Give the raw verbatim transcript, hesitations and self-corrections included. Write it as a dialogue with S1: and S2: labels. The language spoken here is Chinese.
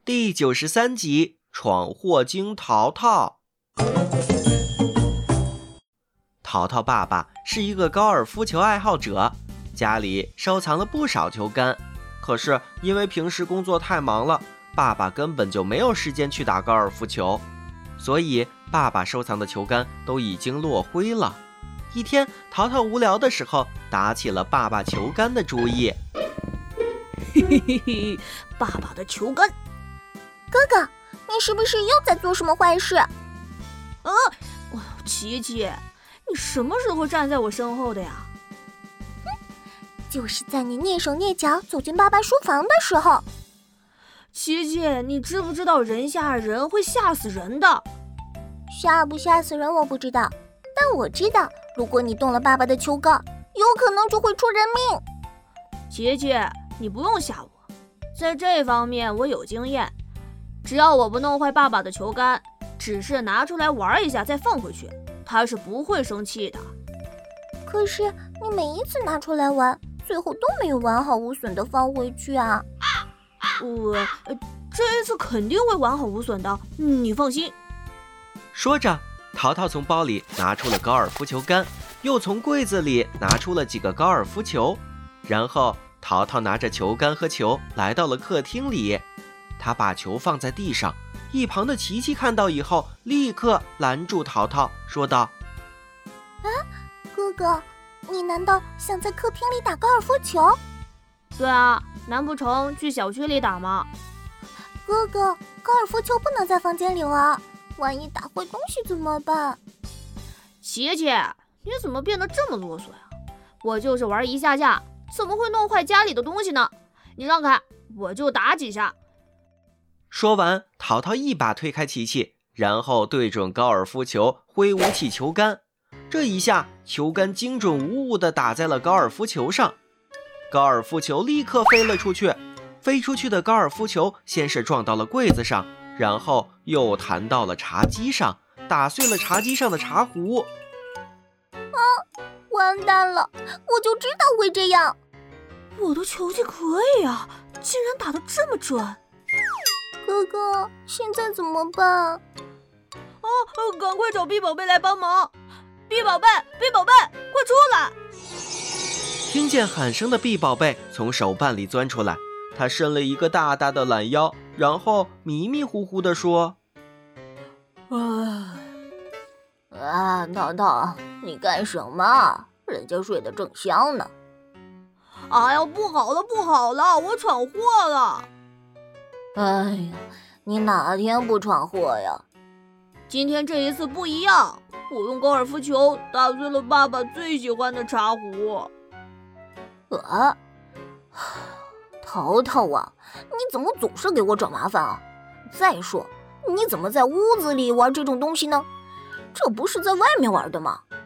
S1: 第九十三集闯祸精淘淘。淘淘爸爸是一个高尔夫球爱好者，家里收藏了不少球杆，可是因为平时工作太忙了，爸爸根本就没有时间去打高尔夫球，所以爸爸收藏的球杆都已经落灰了。一天，淘淘无聊的时候打起了爸爸球杆的主意。
S2: 嘿嘿嘿嘿，爸爸的球杆。
S3: 哥哥，你是不是又在做什么坏事？
S2: 啊，琪琪，你什么时候站在我身后的呀？
S3: 哼，就是在你蹑手蹑脚走进爸爸书房的时候。
S2: 琪琪，你知不知道人吓人会吓死人的？
S3: 吓不吓死人我不知道，但我知道，如果你动了爸爸的球杆，有可能就会出人命。
S2: 琪琪，你不用吓我，在这方面我有经验。只要我不弄坏爸爸的球杆，只是拿出来玩一下再放回去，他是不会生气的。
S3: 可是你每一次拿出来玩，最后都没有完好无损的放回去啊。
S2: 我、呃、这一次肯定会完好无损的，你放心。
S1: 说着，淘淘从包里拿出了高尔夫球杆，又从柜子里拿出了几个高尔夫球，然后淘淘拿着球杆和球来到了客厅里。他把球放在地上，一旁的琪琪看到以后立刻拦住淘淘，说道：
S3: 啊，哥哥，你难道想在客厅里打高尔夫球？
S2: 对啊，难不成去小区里打吗？
S3: 哥哥，高尔夫球不能在房间里玩，万一打坏东西怎么办？
S2: 琪琪，你怎么变得这么啰嗦呀？我就是玩一下下，怎么会弄坏家里的东西呢？你让开，我就打几下。
S1: 说完，淘淘一把推开琪琪，然后对准高尔夫球挥舞起球杆。这一下，球杆精准无误地打在了高尔夫球上，高尔夫球立刻飞了出去。飞出去的高尔夫球先是撞到了柜子上，然后又弹到了茶几上，打碎了茶几上的茶壶。
S3: 啊，完蛋了，我就知道会这样。
S2: 我的球技可以啊，竟然打得这么准。
S3: 哥哥，现在怎么办？
S2: 哦，赶快找碧宝贝来帮忙！碧宝贝，碧宝贝，快出来！
S1: 听见喊声的碧宝贝从手办里钻出来，他伸了一个大大的懒腰，然后迷迷糊糊地说：
S3: 啊，啊，淘淘，你干什么？人家睡得正香呢。
S2: 哎呀，不好了，不好了，我闯祸了！
S3: 哎呀，你哪天不闯祸呀？
S2: 今天这一次不一样，我用高尔夫球打碎了爸爸最喜欢的茶壶。
S3: 啊，淘淘啊，你怎么总是给我找麻烦啊？再说，你怎么在屋子里玩这种东西呢？这不是在外面玩的吗？